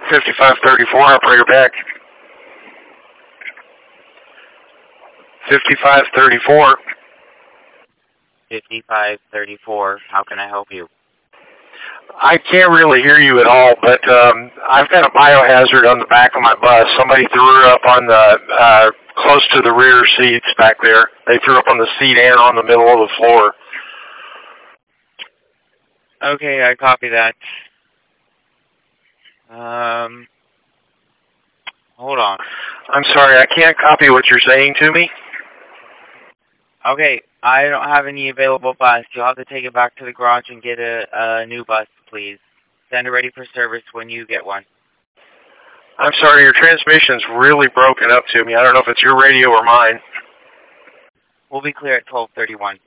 5534, operator back. 5534. 5534, how can I help you? I can't really hear you at all, but I've got a biohazard on the back of my bus. Somebody threw her up on the, close to the rear seats back there. They threw up on the seat and on the middle of the floor. Okay, I copy that. Hold on. I'm sorry, I can't copy what you're saying to me. Okay, I don't have any available bus. You'll have to take it back to the garage and get a new bus, please. Send it ready for service when you get one. I'm sorry, your transmission's really broken up to me. I don't know if it's your radio or mine. We'll be clear at 12:31.